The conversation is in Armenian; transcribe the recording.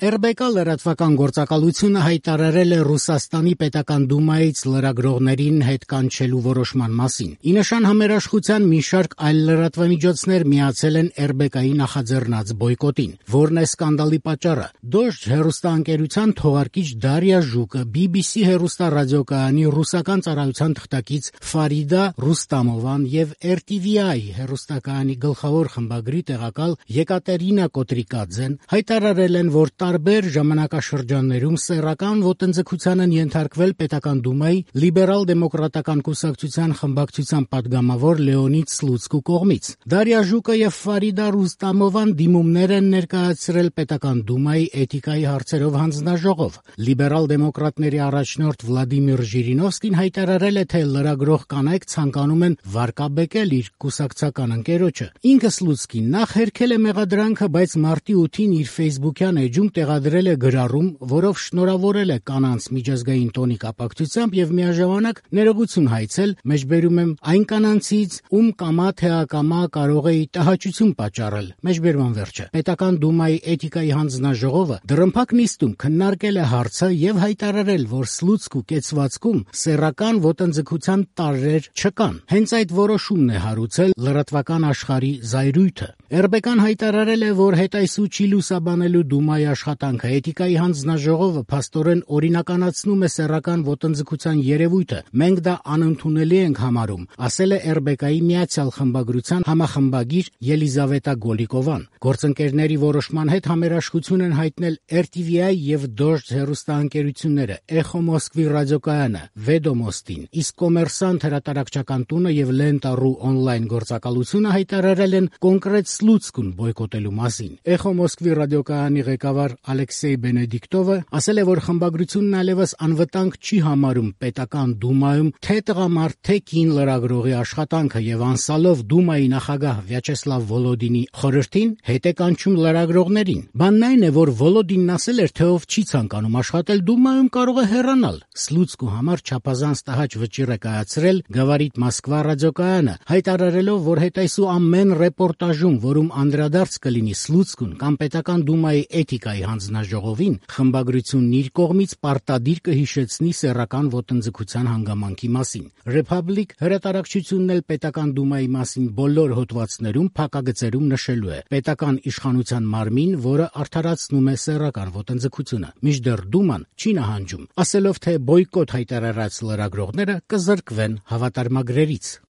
ՌԲԿ լրատվական գործակալությունը հայտարարել է Ռուսաստանի պետական դումայից լրագրողներին հետ կանչելու որոշման մասին։ Ի նշան համերաշխության մի շարք այլ լրատվամիջոցներ միացել են ՌԲԿ-ի նախաձեռնած բոյկոտին։ Որն է սկանդալի պատճառը։ Դոժդ հեռուստաընկերության թողարկիչ Դարիա Ժուկը BBC հեռուստառադիոկայանի ռուսական ծառայության թղթակից Ֆարիդա Ռուստամովան եւ RTVI հեռուստակայանի գլխավոր խմբագրի տեղակալ Եկատերինա Կոտրիկաձեն հայտարարել են, որ տարբեր ժամանակաշրջաններում սեռական ոտնձգության են ենթարկվել պետական դումայի լիբերալ-դեմոկրատական կուսակցության խմբակցության падգամավոր Լեոնիդ Սլուցկու կողմից։ Դարիա Ժուկը եւ Ֆարիդա Ռուստամովան դիմումներ են ներկայացրել պետական դումայի էթիկայի հարցերով հանձնաժողով։ Լիբերալ-դեմոկրատների առաջնորդ Վլադիմիր Ժիրինովսկին հայտարարել է, թե լրագրող կանայք ցանկանում են վարկաբեկել իր կուսակցական ընկերոջը։ Ինքը Սլուցկին նախ հերքել է մեղադրանքը, բայց մարտի 8-ին իր Facebook-յան էջում տեղադրել է գրառում, որով շնորհավորել է կանանց միջազգային տոնի կապակցությամբ եւ միաժամանակ ներողություն հայցել, մեջբերում եմ, այն կանանցից, ում կամա թե ակամա կարող է տհաճություն պատճառել, մեջբերման վերջը։ Պետական դումայի էթիկայի հանձնաժողովը դռնփակ նիստում քննարկել է հարցը եւ հայտարարել, որ Սլուցկու կեցվածքում սեռական ոտնձգության տարրեր չկան։ Հենց այդ որոշումն է հարուցել լրատվական աշխարհի զայրույթը։ ՌԲԿ-ն հայտարարել է, որ հետայսու չի լուսաբանելու դումայի աշխատանքը։ Էթիկայի հանձնաժողովը փաստորեն օրինականացնում է սեռական ոտնձգության երևույթը։ Մենք դա անընդունելի ենք համարում, ասել է ՌԲԿ-ի Միացյալ խմբագրության համախմբագիր Ելիզավետա Գոլիկովան։ Գործընկերների որոշման հետ համերաշխություն են հայտնել RTVI եւ Դոժդ հեռուստաընկերությունները, Էխո Մոսկվի ռադիոկայանը, Վեդոմոստին, իսկ Կոմերսանտ հրատարակչական տունը եւ Լենտա.ru օնլայն գործակալությունը հայտարարել են կոնկրետ Սլուցկուն բոյկոտելու մասին։ Էխո Մոսկվի ռադիոկայանի ղեկավար Ալեքսեյ Բենեդիկտովը ասել է, որ խմբագրությունն այլևս անվտանգ չի համարում պետական դումայում թե տղամարդ, թե կին լրագրողի աշխատանքը եւ անսալով դումայի նախագահ Վյաչեսլավ Վոլոդինի խորհրդին հետ է կանչում լրագրողներին։ Բանն այն է, որ Վոլոդինն ասել էր, թե ով չի ցանկանում աշխատել դումայում կարող է հեռանալ։ Սլուցկու համար չափազանց տհաճ վճիռ է կայացրել Գավարիտ Մոսկվա ռադիոկայանը, հայտարարելով, որ հետայսու ամեն ռեպորտաժում, որում անդրադարձ կլինի Սլուցկուն կամ պետական դումայի էթիկայի հանձնաժողովին, խմբագրությունն իր կողմից պարտադիր կհիշեցնի սեռական ոտնձգության հանգամանքի մասին։ Republic հրատարակչությունն էլ պետական դումայի մասին բոլոր հոդվածներում փակագծերում նշելու է պետական իշխանության մարմին, որը արդարացնում է սեռական ոտնձգությունը։ Մինչդեռ դուման չի նահանջում, ասելով, թե բոյկոտ հայտարարած լրագրողները կզրկվեն հավատարմագրերից։